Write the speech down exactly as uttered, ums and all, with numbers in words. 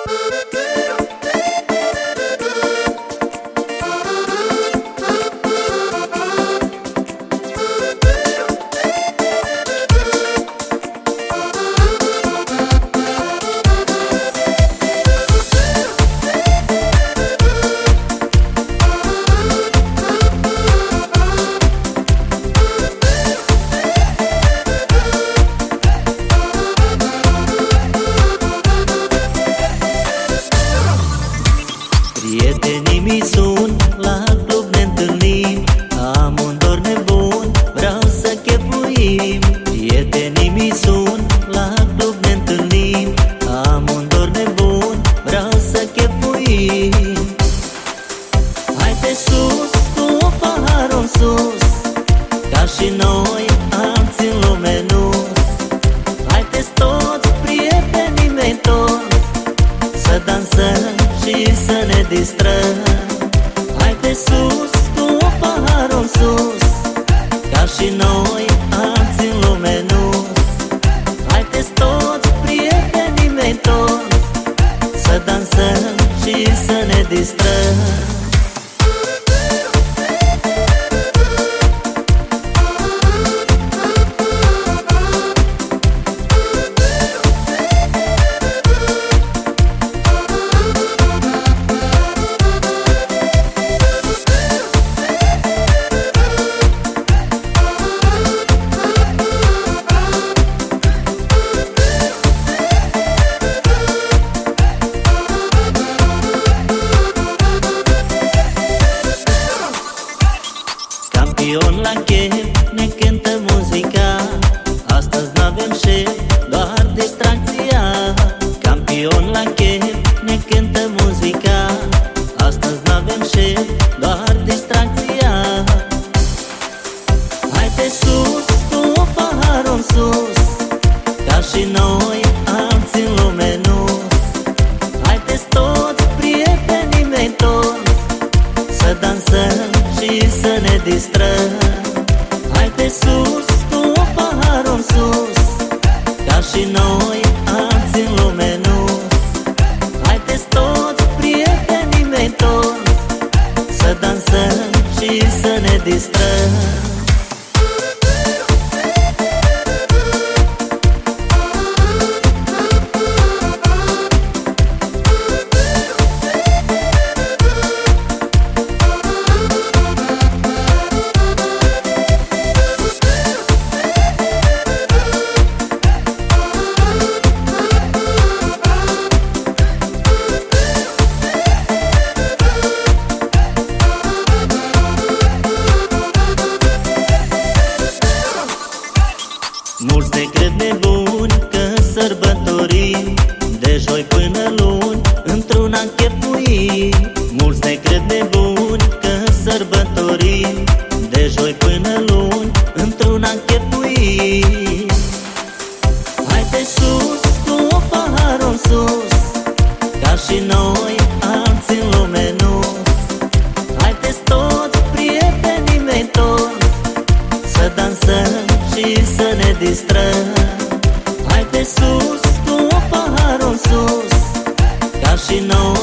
Prietenii mi sun, la club ne întâlnim, am un dor nebun, vreau să chefuim. Prietenii mi sun, la club ne întâlnim, am un dor nebun, vreau să chefuim. Haide sus, cu paharul în sus, ca și noi alții în lume nu-s. Haideți toți, prietenii mei toți, să dansăm și să ne distrăm. Haide sus, cu paharul în sus, ca și noi alții în lume nu-s. Haideți toți, prietenii mei toți, să dansăm și să ne distrăm. Campion la chef, ne cântă muzica, astăzi n-avem șef, doar distracția. Campion la chef, ne cântă muzica, astăzi n-avem șef, doar distracția. Haide sus, cu paharul în sus, ca și noi alții în lume nu-s. Haideți toți, prietenii mei toți, să dansăm și să ne distrăm. Haide sus, cu paharul în sus, ca și noi alții în lume nu-s. Haideți toți, prietenii mei toți, să dansăm și să ne distrăm. Mulți ne cred nebuni că sărbătorim, de joi până luni, într-una chefuim. Mulți ne cred nebuni că sărbătorim, de joi până luni, într-una chefuim. Haide sus, cu paharul în sus, ca și noi alții în lume nu-s. Haideți toți, prietenii mei toți, să dansăm și să ne distrăm. Haide sus, cu paharul în sus, ca și noi